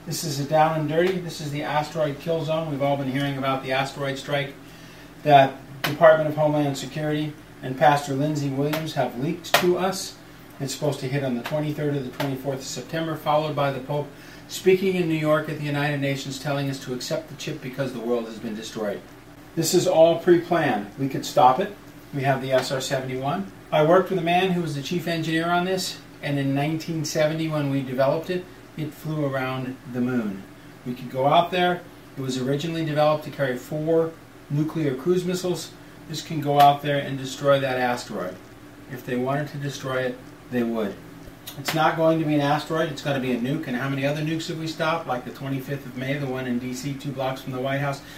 This is a down and dirty. This is the asteroid kill zone. We've all been hearing about the asteroid strike that Department of Homeland Security and Pastor Lindsey Williams have leaked to us. It's supposed to hit on the 23rd or the 24th of September, followed by the Pope speaking in New York at the United Nations telling us to accept the chip because the world has been destroyed. This is all pre-planned. We could stop it. We have the SR-71. I worked with a man who was the chief engineer on this, and in 1970 when we developed it, it flew around the moon. We could go out there. It was originally developed to carry 4 nuclear cruise missiles. This can go out there and destroy that asteroid. If they wanted to destroy it, they would. It's not going to be an asteroid, it's going to be a nuke. And how many other nukes have we stopped? Like the 25th of May, the one in D.C., 2 blocks from the White House.